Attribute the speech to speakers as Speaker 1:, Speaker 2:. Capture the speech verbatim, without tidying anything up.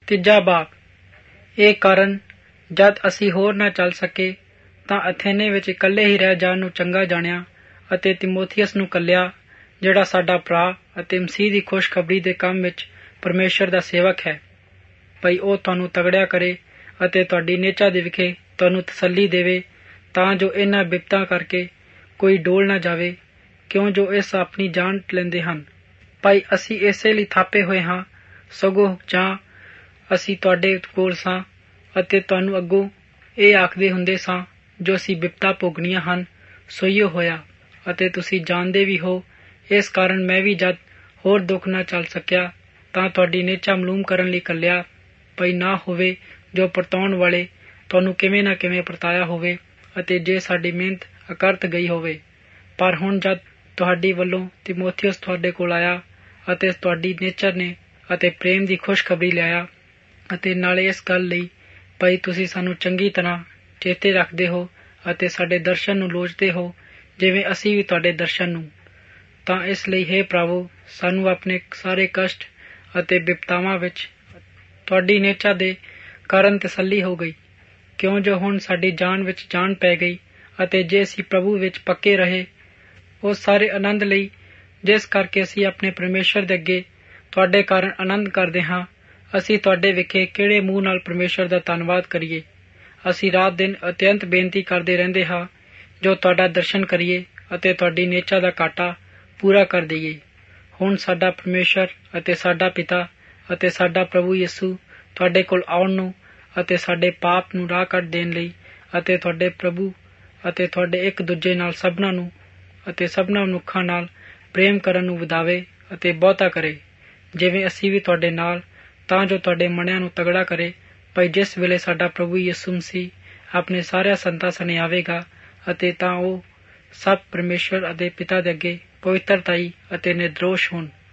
Speaker 1: ਤੀਜਾ ਬਾਬ। ਇਹ ਕਾਰਨ ਜਦ ਅਸੀਂ ਹੋਰ ਨਾ ਚੱਲ ਸਕੇ ਤਾਂ ਅਥੇਨੇ ਵਿੱਚ ਇਕੱਲੇ ਹੀ ਰਹਿ ਜਾਣ ਨੂੰ ਚੰਗਾ ਜਾਣਿਆ ਅਤੇ ਤਿਮੋਥੀਅਸ ਨੂੰ ਘੱਲਿਆ, ਜਿਹੜਾ ਸਾਡਾ ਭਰਾ ਅਤੇ ਮਸੀਹ ਦੀ ਖੁਸ਼ਖਬਰੀ ਦੇ ਕੰਮ ਵਿੱਚ ਪਰਮੇਸ਼ਰ ਦਾ ਸੇਵਕ ਹੈ। ਭਈ ਉਹ ਤੁਹਾਨੂੰ ਤਗੜਿਆ ਕਰੇ ਅਤੇ ਤੁਹਾਡੀ ਨਿਹਚਾ ਦੇ ਵਿਖੇ ਤੁਹਾਨੂੰ ਤਸੱਲੀ ਦੇਵੇ, ਤਾਂ ਜੋ ਇਹਨਾਂ ਬਿਪਤਾ ਕਰਕੇ ਕੋਈ ਡੋਲ ਨਾ ਜਾਵੇ, ਕਿਉਂ ਜੋ ਇਸ ਆਪਣੀ ਜਾਨ ਲੈਂਦੇ ਹਨ। ਭਾਈ ਅਸੀਂ ਇਸੇ ਲਈ ਥਾਪੇ ਹੋਏ ਹਾਂ, ਸਗੋਂ ਜਾਂ ਅਸੀਂ ਤੁਹਾਡੇ ਕੋਲ ਸਾਂ ਅਤੇ ਤੁਹਾਨੂੰ ਅੱਗੋਂ ਇਹ ਆਖਦੇ ਹੁੰਦੇ ਸਾਂ, ਜੋ ਅਸੀਂ ਬਿਪਤਾ ਭੋਗਣੀਆਂ ਹਨ ਸੋਈਓ ਹੋਇਆ, ਅਤੇ ਤੁਸੀਂ ਜਾਣਦੇ ਵੀ ਹੋ। ਇਸ ਕਾਰਨ ਮੈਂ ਵੀ ਜਦ ਹੋਰ ਦੁੱਖ ਨਾ ਚੱਲ ਸਕਿਆ ਤਾਂ ਤੁਹਾਡੀ ਨਿਹਚਾ ਮਾਲੂਮ ਕਰਨ ਲਈ ਘੱਲਿਆ, ਭਈ ਨਾ ਹੋਵੇ ਜੋ ਪਰਤਾਉਣ ਵਾਲੇ ਤੁਹਾਨੂੰ ਕਿਵੇਂ ਨਾ ਕਿਵੇਂ ਪਰਤਾਇਆ ਹੋਵੇ ਅਤੇ ਜੇ ਸਾਡੀ ਮਿਹਨਤ ਅਕਰਤ ਗਈ ਹੋਵੇ। ਪਰ ਹੁਣ ਜਦ ਤੁਹਾਡੀ ਵੱਲੋਂ ਤਿਮੋਥੀਅਸ ਤੁਹਾਡੇ ਕੋਲ ਆਇਆ ਅਤੇ ਤੁਹਾਡੀ ਨਿਹਚਾ ਨੇ ਅਤੇ ਪ੍ਰੇਮ ਦੀ ਖੁਸ਼ਖਬਰੀ ਲਿਆਇਆ, ਅਤੇ ਨਾਲੇ ਇਸ ਗੱਲ ਲਈ ਭਈ ਤੁਸੀਂ ਸਾਨੂੰ ਚੰਗੀ ਤਰ੍ਹਾਂ ਚੇਤੇ ਰੱਖਦੇ ਹੋ ਅਤੇ ਸਾਡੇ ਦਰਸ਼ਨ ਨੂੰ ਲੋਚਦੇ ਹੋ, ਜਿਵੇਂ ਅਸੀਂ ਵੀ ਤੁਹਾਡੇ ਦਰਸ਼ਨ ਨੂੰ, ਤਾਂ ਇਸ ਲਈ ਹੇ ਭਰਾਵੋ, ਸਾਨੂੰ ਆਪਣੇ ਸਾਰੇ ਕਸ਼ਟ ਅਤੇ ਬਿਪਤਾਵਾਂ ਵਿੱਚ ਤੁਹਾਡੀ ਨਿਹਚਾ ਦੇ ਕਾਰਨ ਤਸੱਲੀ ਹੋ ਗਈ, ਕਿਉਂ ਜੋ ਹੁਣ ਸਾਡੀ ਜਾਨ ਵਿੱਚ ਜਾਨ ਪੈ ਗਈ। ਅਤੇ ਜੇ ਅਸੀਂ ਪ੍ਰਭੂ ਵਿੱਚ ਪੱਕੇ ਰਹੇ ਉਸ ਸਾਰੇ ਆਨੰਦ ਲਈ ਜਿਸ ਕਰਕੇ ਅਸੀਂ ਆਪਣੇ ਪਰਮੇਸ਼ਰ ਦੇ ਅੱਗੇ ਤੁਹਾਡੇ ਕਾਰਨ ਆਨੰਦ ਕਰਦੇ ਹਾਂ, ਅਸੀਂ ਤੁਹਾਡੇ ਵਿਖੇ ਕਿਹੜੇ ਮੂੰਹ ਨਾਲ ਪਰਮੇਸ਼ਰ ਦਾ ਧੰਨਵਾਦ ਕਰੀਏ। ਅਸੀਂ ਰਾਤ ਦਿਨ ਅਤਿਅੰਤ ਬੇਨਤੀ ਕਰਦੇ ਰਹਿੰਦੇ ਹਾਂ, ਜੋ ਤੁਹਾਡਾ ਦਰਸ਼ਨ ਕਰੀਏ ਅਤੇ ਤੁਹਾਡੀ ਨਿਹਚਾ ਦਾ ਘਾਟਾ ਪੂਰਾ ਕਰ ਦਈਏ। ਹੁਣ ਸਾਡਾ ਪਰਮੇਸ਼ਰ ਅਤੇ ਸਾਡਾ ਪਿਤਾ ਅਤੇ ਸਾਡਾ ਪ੍ਰਭੂ ਯਿਸੂ ਤੁਹਾਡੇ ਕੋਲ ਆਉਣ ਨੂੰ ਅਤੇ ਸਾਡੇ ਪਾਪ ਨੂੰ ਰਾਹ ਕੱਢ ਦੇਣ ਲਈ ਅਤੇ ਤੁਹਾਡੇ ਪ੍ਰਭੂ ਅਤੇ ਤੁਹਾਡੇ ਇੱਕ ਦੂਜੇ ਨਾਲ ਸਭਨਾਂ ਨੂੰ ਅਤੇ ਸਭਨਾਂ ਮਨੁੱਖਾਂ ਨਾਲ ਪ੍ਰੇਮ ਕਰਨ ਨੂੰ ਵਧਾਵੇ ਅਤੇ ਬਹੁਤਾ ਕਰੇ, ਜਿਵੇਂ ਅਸੀਂ ਵੀ ਤੁਹਾਡੇ ਨਾਲ, ਤਾਂ ਜੋ ਤੁਹਾਡੇ ਮਨਿਆਂ ਨੂੰ ਤਗੜਾ ਕਰੇ। ਭਾਈ ਜਿਸ ਵੇਲੇ ਸਾਡਾ ਪ੍ਰਭੂ ਯਿਸੂ ਮਸੀਹ ਆਪਣੇ ਸਾਰਿਆਂ ਸੰਤਾਂ ਸਣੇ ਆਵੇਗਾ, ਅਤੇ ਤਾਂ ਉਹ ਸਭ ਪਰਮੇਸ਼ਰ ਅਤੇ ਪਿਤਾ ਦੇ ਅੱਗੇ ਪਵਿੱਤਰਤਾਈ ਅਤੇ ਨਿਰਦੋਸ਼ ਹੋਣ।